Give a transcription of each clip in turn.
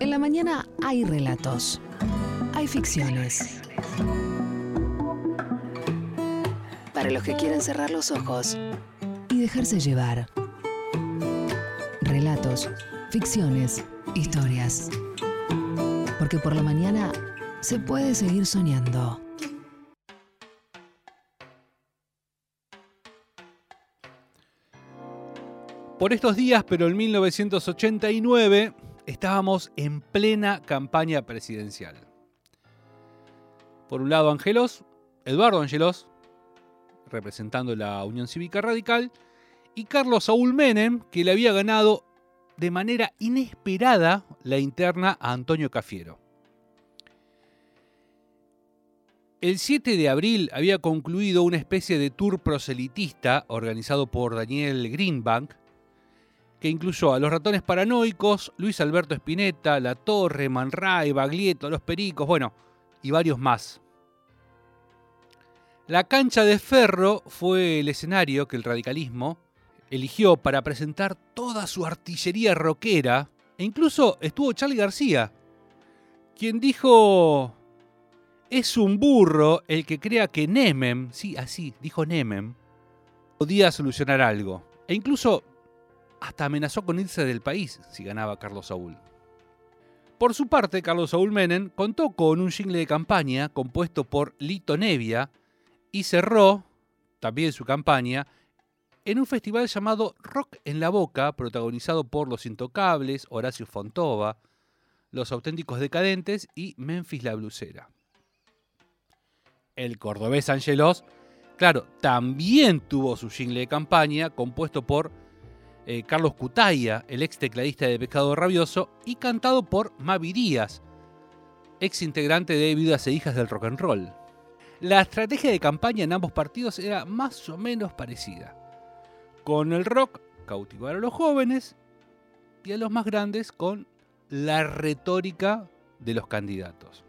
En la mañana hay relatos, hay ficciones. Para los que quieren cerrar los ojos y dejarse llevar. Relatos, ficciones, historias. Porque por la mañana se puede seguir soñando. Por estos días, pero en 1989, estábamos en plena campaña presidencial. Por un lado, Eduardo Angelós, representando la Unión Cívica Radical, y Carlos Saúl Menem, que le había ganado de manera inesperada la interna a Antonio Cafiero. El 7 de abril había concluido una especie de tour proselitista organizado por Daniel Greenbank, que incluyó a los Ratones Paranoicos, Luis Alberto Spinetta, La Torre, Man Ray, Baglietto, Los Pericos, y varios más. La cancha de Ferro fue el escenario que el radicalismo eligió para presentar toda su artillería rockera, e incluso estuvo Charly García, quien dijo: es un burro el que crea que Nemem, sí, así, dijo Nemem, podía solucionar algo, e incluso hasta amenazó con irse del país si ganaba Carlos Saúl. Por su parte, Carlos Saúl Menem contó con un jingle de campaña compuesto por Lito Nevia y cerró también su campaña en un festival llamado Rock en la Boca, protagonizado por Los Intocables, Horacio Fontova, Los Auténticos Decadentes y Memphis la Blusera. El cordobés Angelós, claro, también tuvo su jingle de campaña compuesto por Carlos Cutaia, el ex tecladista de Pescado Rabioso, y cantado por Mavi Díaz, ex integrante de Viudas e Hijas del Rock and Roll. La estrategia de campaña en ambos partidos era más o menos parecida. Con el rock, cautivar a los jóvenes, y a los más grandes con la retórica de los candidatos.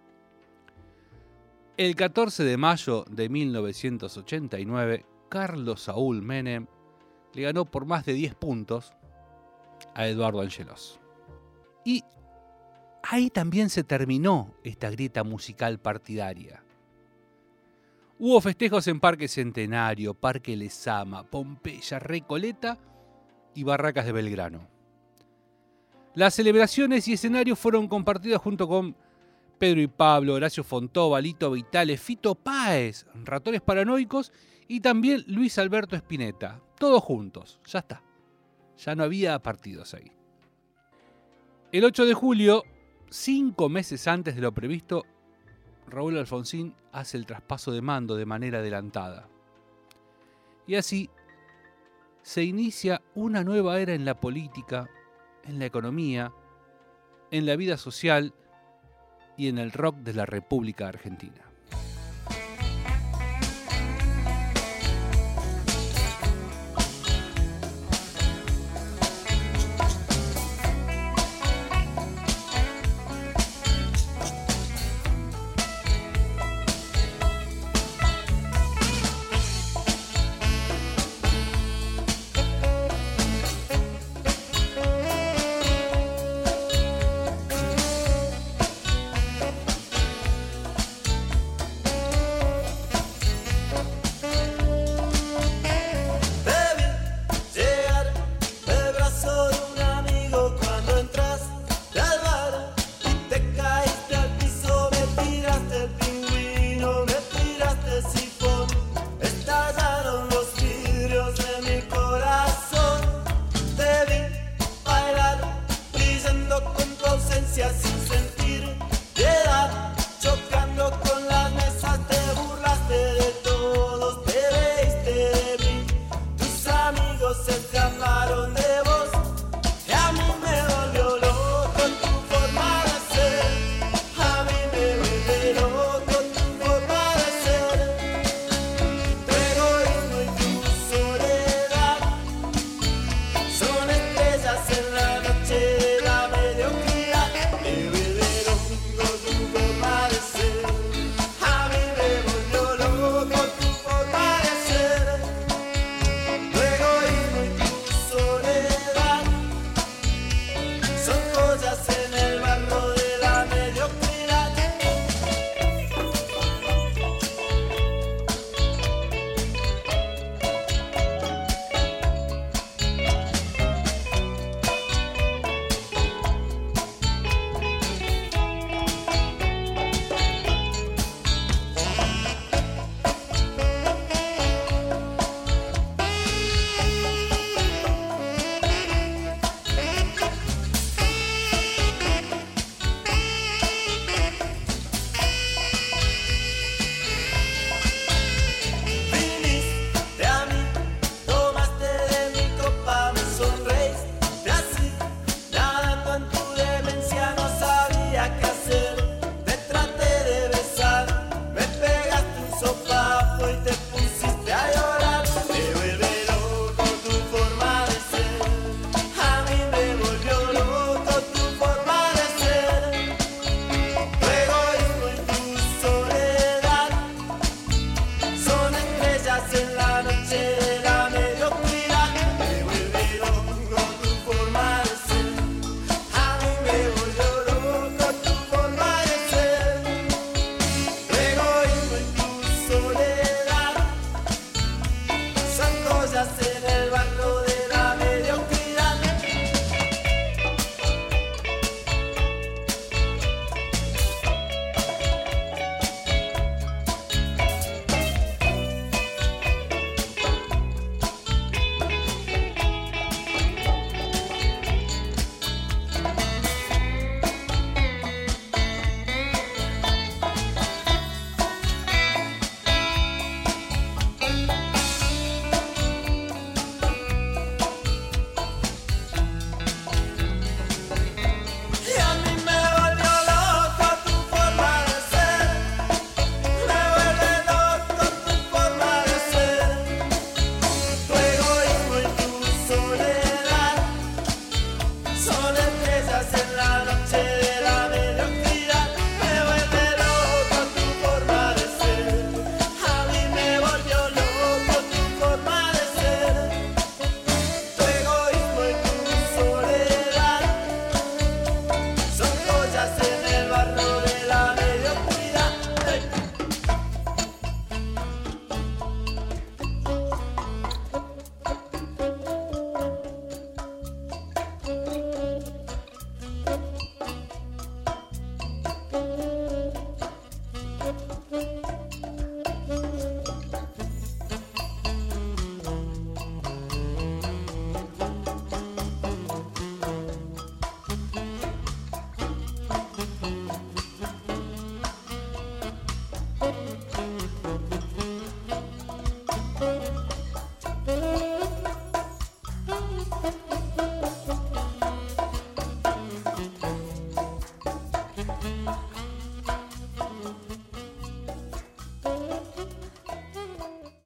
El 14 de mayo de 1989, Carlos Saúl Menem le ganó por más de 10 puntos a Eduardo Angelós. Y ahí también se terminó esta grieta musical partidaria. Hubo festejos en Parque Centenario, Parque Lezama, Pompeya, Recoleta y Barracas de Belgrano. Las celebraciones y escenarios fueron compartidos junto con Pedro y Pablo, Horacio Fontova, Lito Vitale, Fito Páez, Ratones Paranoicos y también Luis Alberto Spinetta. Todos juntos, ya está. Ya no había partidos ahí. El 8 de julio, 5 meses antes de lo previsto, Raúl Alfonsín hace el traspaso de mando de manera adelantada. Y así se inicia una nueva era en la política, en la economía, en la vida social y en el rock de la República Argentina.